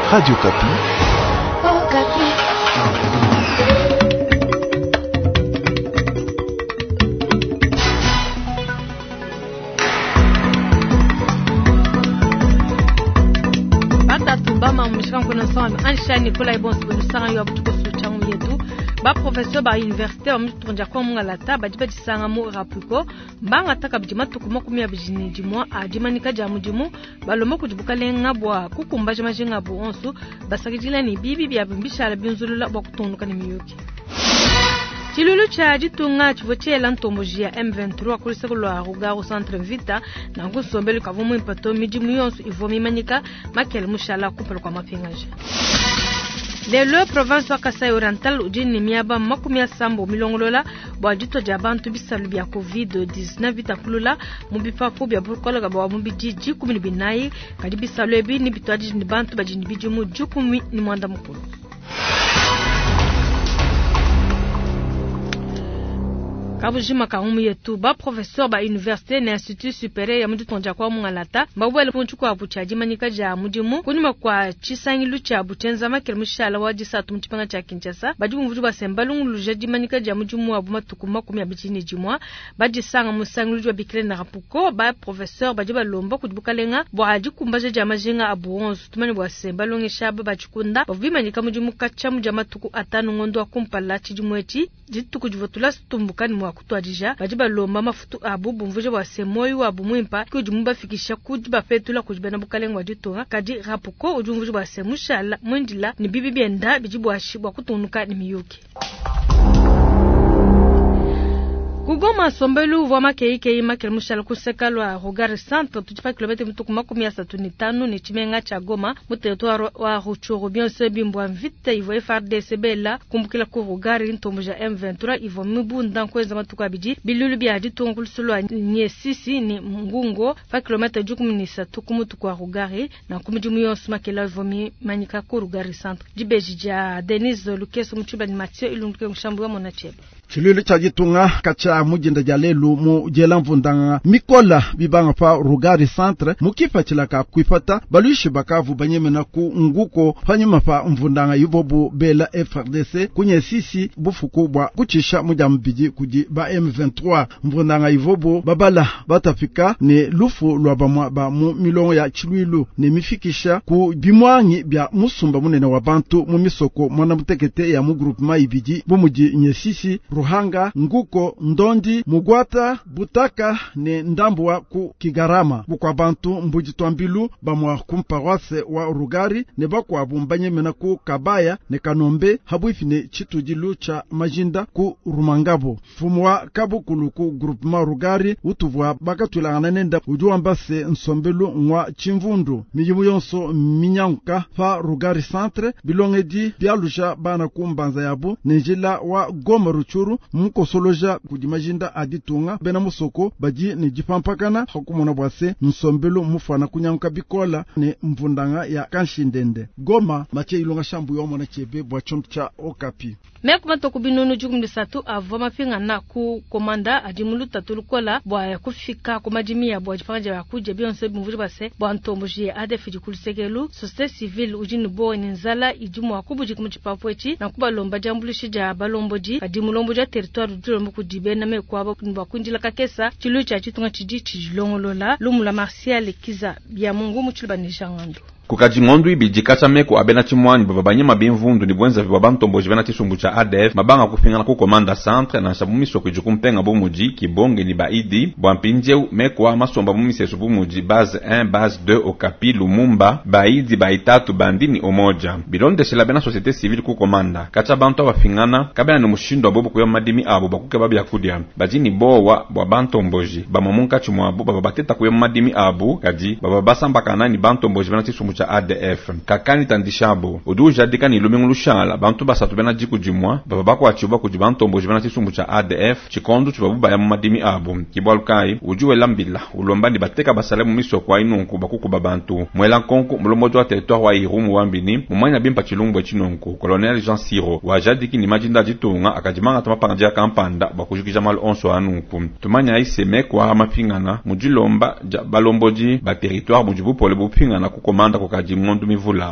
Radio Kapi. Oh, Kapi. Bata tumbama mshika kuna sawa anshani kula ibonso busanga yo abutuko suchangu yetu ba professeur ba université wa mtunja kwa mungalata bajiba disanga mu rapuko mbanga taka bijima tukuma kumya bijini jimwa ajimanika jamujimu balomo kujibuka lenga bwa kukumba jamajenga bo onsu basakijila ni bibi bya bimbishala binzulula bwa kutunduka ni miyoki Chilulu cha jitunga chivochela ntomboji ya M23 kulisekulwa Rugaro Centre Vita na ngusombele kavumu impato mijimu yonsu ivomi manika makele mushala kupelo kwa mapingaje. Lelo province wa Kasai Oriental ujini miaba makumia sambo milongolola bwa jito jabantu bisalu bya COVID-19 vitakulula mubipapu bya bukola gaba mubiji jikumi ni binayi kadi bisalu ebi ni bitwaji ni bantu bajini bijimu jukumi ni mwanda mukulu. Kabujima kaumu yetu ba professeur ba université na institut supérieur ya muditonja kwa mungalata mbabwele punchuko abuchaji manika ja mudimu kunima kwa chisangilu cha butenza makele mushala wa jisatu mchipanga cha Kinshasa bajibu mvuju ba sembalungu lujaji manika ja mudimu abuma tukuma kumya bichini jimwa bajisanga musangilu jwa bikile na rapuko ba professeur bajiba lombo kujibuka lenga bwaji kumbaje ja majinga abuonsu tumani bwa sembalungu shaba bachikunda bavimanika mudimu kacha mujama tuku atanu ngondo akumpala chijimwechi jituku jivotula stumbukani mwa kutwajija bajiba lomba mafutu abubu mvuje wa semoyo abumwimpa kujumba fikisha kujiba petula kujibana bukalengwa jitonga kadi rapuko ujumvuje wa semushala mwindila ni bibi bienda bijibu ashibwa kutunuka ni miyuki Kugoma sombelu vwama keike makele mushala kusekalwa Rugari Centre tujipa kilomita mtuku makumi ya satunitanu ni chimenga cha Goma muteritwari wa Ruchuru bionse bimbwa mvite ivo FARDC bela kumbukila ku Rugari ntomboja M23 ivo mibunda nkweza matuku abiji bilulu bya ditungulusulwa nye sisi ni ngungo fa kilomita jukumi ni satuku mutuku wa Rugari na kumijumu yonsu makela ivo manyika ku Rugari Centre jibejija Denise Lukeso mchuba ni Mathieu ilunguke mshambu wa Monacheba Chilulu cha jitunga kacha mujinda jalelu mu jela mvundanga mikola bibanga pa Rugari Centre mukifa chilaka kuifata baluishi bakavu banyemena ku nguko fanyuma pa mvundanga yubobu bela FRDC kunye sisi bufuku bwa kuchisha mujambiji kuji ba M23 mvundanga yubobu babala batafika ne lufu lwa bamwa ba mu milongo ya Chilulu ne mifikisha ku bimwangi bya musumba munene wa bantu mu misoko mwana mutekete ya mu groupement ibiji bumuji nye sisi Ruhanga, Nguko, Ndondi, Mugwata, Butaka, ne Ndambwa ku Kigarama. Bukwa bantu mbujitwambilu bamwa kumparwase wa Rugari, ne bakwa bumbanye mena ku Kabaya, ne Kanombe, habuifine chitujilu cha Majinda ku Rumangabo. Fumwa kabukulu ku groupement Rugari, utuvwa bakatulangana nenda ujuambase nsombelu ngwa Chimvundu. Mijimu yonso minyanka fa Rugari Centre, bilongedi bialusha bana kumbanza yabu, nejila wa Goma Ruchuru mukosoloja kudimajinda aditunga bena musoko baji ni jipampakana hakumona bwase nsombelo mufana kunyanka bikola ne mvundanga ya Kanshindende Goma mache ilonga shambu yomo na chebe bwa chomcha Okapi Mekuma tokubinunu jukumdi satu avoma pinga na ku komanda adimulu tatulukola bwa kufika kumajimia bwa jipanga ya kuje bionse bumvuri base bwa ntomboji ADF jikulisekelu societe civile ujini bo ninzala ijumu akubuji kumuchipapwechi na kuba lomba jambulishi ja balomboji adimulomboji territoire dulombo kudibe na mekwaba kunba kunjila kakesa chilu cha chitunga chiji chilongolola lumula Martial Kiza bya Mungu muchilba nishangando Kukajimondu ibijikacha meko abena chimwani babanye mabimvundu ni bwenza vibaba ntomboji bena chisumbu cha ADF mabanga kufingana ku komanda centre na shabumiso kujukumpenga bomuji kibonge ni baidi bwampinjeu meko wa masomba mumisesu bomuji base 1 base 2 Okapi Lumumba baidi baitatu bandini omoja bilonde shela bena societe civile ku komanda kacha bantu bafingana kabena nomushindo bobo kuya madimi abo bakuke babya kudia bajini bowa bwa bantomboji bamomunka chimwabo baba bateta kuya madimi abo kaji baba basamba kanani bantomboji bena chisumbu cha ADF kakani tandishabo uduja dikani lumengulu shala bantu basatu bena jiku jimwa baba bako achiba kujibantombo jibana tisumbu cha ADF chikondu chibabuba ya madimi abo kibwalukai ujuwe lambila ulombani bateka basalemu miso kwa inunku bakuku babantu mwela konku mlomojo wa territoire wa Irumu wambini mumanya bimpa chilumbu chinunku Colonel Jean Siro wajadiki ni majinda jitunga akajimanga tamapanga kampanda bakujukija mal onso anunku tumanya iseme kwa mapingana mujilomba balomboji ba territoire mujibu pole bupingana kukomanda kukajimondu mivula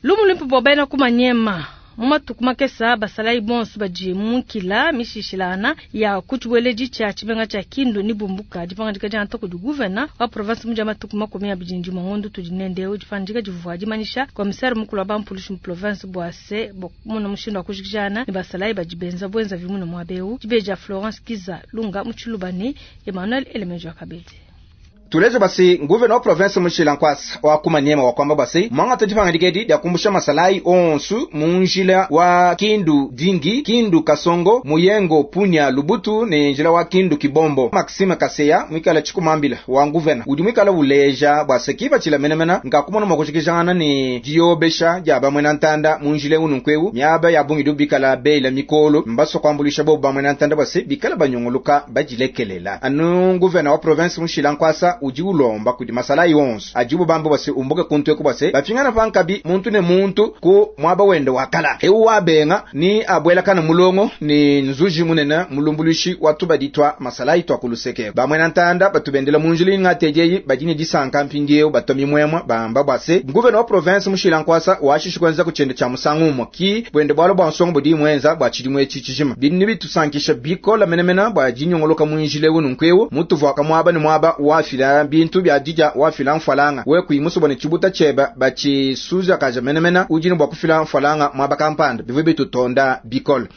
lumu limpo bobaina kumanyema mumatuku kesa basalai bonso baji munkila mishishilana ya kuchweleji cha chibenga cha Kindu ni bumbuka jipanga dikaja antoko du gouverneur wa province mujama matuku makumi ya bijinji mwangondo tujinende ujifandika jivuaji manisha komisari mukulu wa bampulishi province boase muna mushindo wa kushikijana ni basalai bajibenza bwenza vimuna mwabeu jibeja Florence Kiza lunga mchulubani Emmanuel Elemejo Kabezi. Tulezo basi nguve no province mushilankwasa wa kumanyema wa kwamba basi mwanga tujipanga dikedi ya kumbusha masalai onsu munjila wa Kindu Dingi, Kindu Kasongo, Muyengo, Punya, Lubutu ne njila wa Kindu Kibombo. Maxime Kaseya mwikala chikumambila wa nguvena udi mwikala uleja basi kiba chila menemena nga kumono makushikijana ni diobesha jaba mwena ntanda munjile ununkweu nyaba ya bungi dubikala beila mikolo mbaso kwambulisha boba mwena ntanda basi bikala banyongoluka bajilekelela anu nguvena wa province mushilankwasa ujiulomba kudi masalai onsu ajibu bambo basi umbuke kuntwe kubase bafingana pankabi muntu ne muntu ku mwaba wende wakala heu wabenga ni abwela kana mulongo ni nzuji munena mulumbulushi watu baditwa masalai to akuluseke bamwena ntanda batubendela munjili ngatejeyi bajini disanka mpingeo batomi mwemwa bamba base nguvena wa province mushilankwasa washishikwenza kuchende cha musangumo ki bwende bwalo bwansongo bodi mwenza bwachirimwe chichijima bini bitusankisha bikola menemena bwajinyongoloka munjile ununkweo mutu waka mwaba ni mwaba wafila bintu bya dija wa filan falanga we kuimuso bone chibuta cheba bachi suza kaja menemena ujini bwa kufilan falanga mwabakampanda bivubi tutonda bikol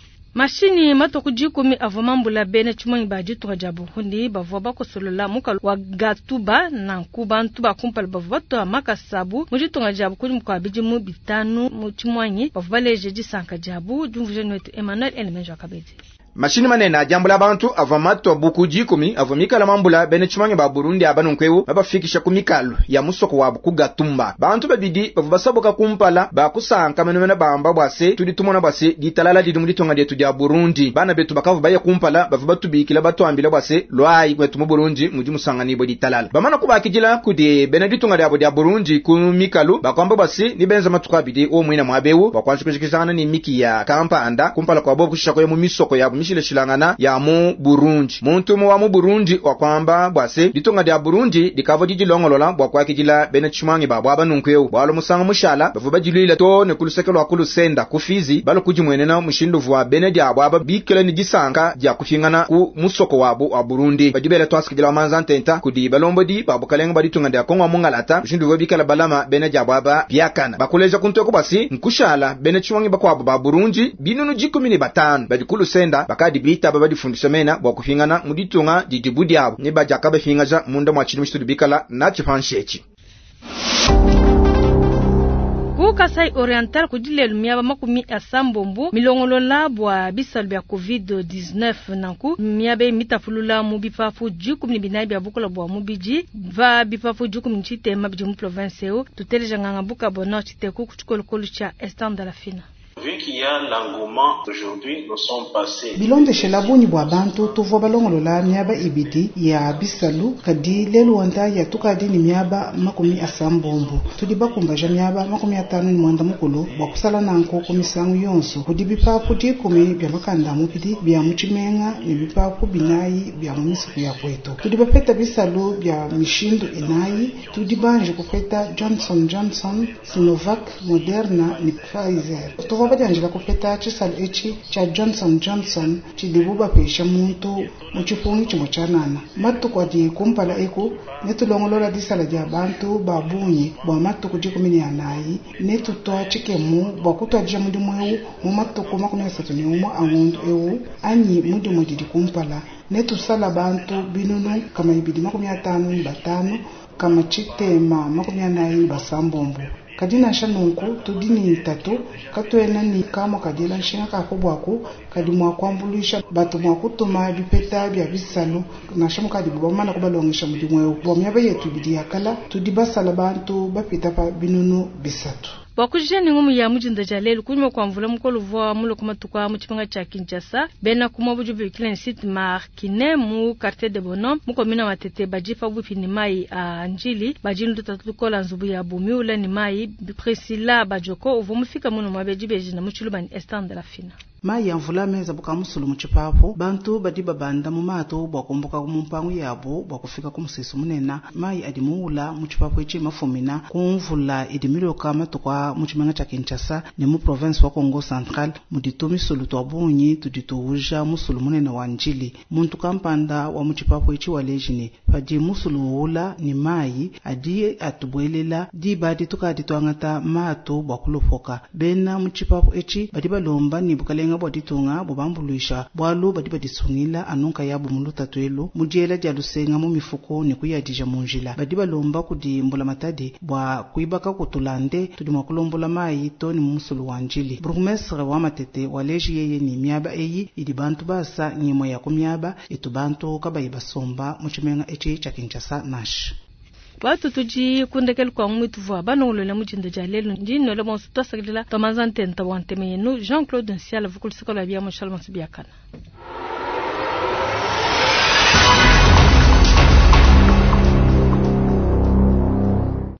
mashini matoku jikumi avomambula bene chumonyi baji tukajabu hundi bavwa bako solola muka wa gatuba na nkubantu bakumpala bavwa to makasabu mujitunga jabu kuni mkwa biji mu bitanu muchimonyi bavwa leje jisanka jabu jumvuje nwetu Emmanuel Elemejo Kabezi. Mashini manena ajambula abantu avamato bukuji kumi avomikala mambula bene chimanya ba Burundi abanu nkwewu babafikisha kumikalo ya musoko wabu kugatumba bantu babidi bavubasaboka kumpala bakusanka menemena bamba bwase tuditumona bwase gitalala didi muditonga dyetu dya Burundi bana betu bakavu baye kumpala bavubatubikila batwambila bwase lwai kwetu mu Burundi muji musangani bo ditalala bamana kubakijila kudi beneditunga dyabo dya Burundi kumikalo bakwamba bwase ni benza matuka bidi o mwina mwabewu bakwanshikishikana ni miki ya kampanda kumpala kwa bobu kushako ya mu misoko ya mishile shilangana ya mu Burundi muntu mu wa mu Burundi wakwamba bwase ditonga dya Burundi dikavo dijilongolola bwakwa kijila bene chimangi babwa banunkweu bwalo musanga mushala bavuba jilila to ne kulusekelo akulu senda kufizi balo kujimwenena mushinduvu wa bene dya bwaba bikele ni gisanga dya kufingana ku musoko wabu wa Burundi bajibele to askijila manza ntenta kudi balombo di babu kalenga baditonga dya Kongo mungalata mushinduvu bikala balama bene dya bwaba byakana bakuleja kuntoko basi nkushala bene chimangi bakwa ba Burundi binunu 15 badikulu senda bakadi bita babadi fundisha mena bwa kufingana muditunga didibudi abo ne bajaka bafingaza munda mwa chini mstudu bikala na chifanshechi Kasai Oriental kudile lumiaba makumi asambombo milongolola bwa bisalu bya COVID-19 nanku miabe mitafulula mu bifafu jukum ni binayi bya bukola bwa mubiji va bifafu jukum nchite mabiji mu province yo tuteleja nganga buka bona chiteku kuchukolokolu cha Estan de la Fina. Vu qu'il y a l'engouement aujourd'hui, nous sommes passés. Bilonde shelabuni bwa bantu tuvo balongolola miaba ibidi ya bisalu kadi lelu wanda ya tukadi ni miaba makumi asambombo. Tudiba kumbaja miaba makumi atanu ni mwanda mukulu bwa kusala nanko kumisangu yonso. Kudi bipapu di kumi bya makanda mupidi bya muchimenga ni bipapu binayi bya mumisiku ya kwetu. Tudiba peta bisalu bya mishindu inayi. Tudiba nje kupeta Johnson, Sinovac, Moderna ni Pfizer. Bajangila kupeta chisalo echi cha Johnson chidibuba pesha muntu muchifungi chimochanana matuko di kumpala eko netulongolola disala dia bantu babunyi bwa matuko jikumini yanayi netutoa chikemu bwa kutwaja mundi mwewu mu matuko makumi asatu ni umo angundu ewu anyi mundi mwedi kumpala netusala bantu binunu kama ibidi makumi atanu ni batano kama chitema makumi anayi ni basambombo kadina shanunku tudini itatu katwena ni kama kadila nshinga kakobwako kadi mwakwambulisha batu mwakutuma bipeta bya bisalu na shamu kadi bwamana kubalongesha mudimwe bwamyaba yetu bidi yakala tudibasala bantu bapita pa binunu bisatu wakujeni ngumu ya mujinda jalelu kunywa kwa mvula mkolu vwa mulo kumatuka mchipanga cha Kinshasa bena kumabuju bikile site markine mu quartier de Bonhomme muko mina watete bajifa bupi ni mai anjili bajinu tutatukola nzubu ya bumi ule ni mai Priscilla Bajoko uvumufika muno mabeji beji na muchulubani Estan de la Fina. mai ya mvula meza buka musulu muchipapo bantu badi babanda mu mato bwakumbuka kumumpangu yabo bwakufika kumuseso munena mai adimuula muchipapo ichi mafumina kumvula idimiloka matukwa muchimanga cha Kinshasa ne mu province wa Congo Central mudito misulu twabunyi tudituuja musulu munena wa njili muntu kampanda wa muchipapo ichi walejine padi musulu ula ni mai adi atubwelela di badi tukadi twangata mato bwakulopoka bena muchipapo ichi badi balomba ni bukalenga bwaditunga bubambuluisha bwalo badi badisungila anunka yabo muluta twelo mujela jalusenga mu mifuko ni kuyadija munjila badi balomba kudi mbula matadi bwa kuibaka kutulande tudi makulombola mai toni musulu wanjili burgmestre wa Matete waleji yeye ni miaba eyi idi bantu basa nyimo ya kumyaba itu bantu kabayiba somba muchimenga echi cha Kinshasa nash watu tuji kundekel kwa mwitu vwa banongolo mujinda jalelu ndino le monsu tosagila tomazante ntawante menu Jean-Claude Nsiala vukul sikola biya mo shalma sibiakana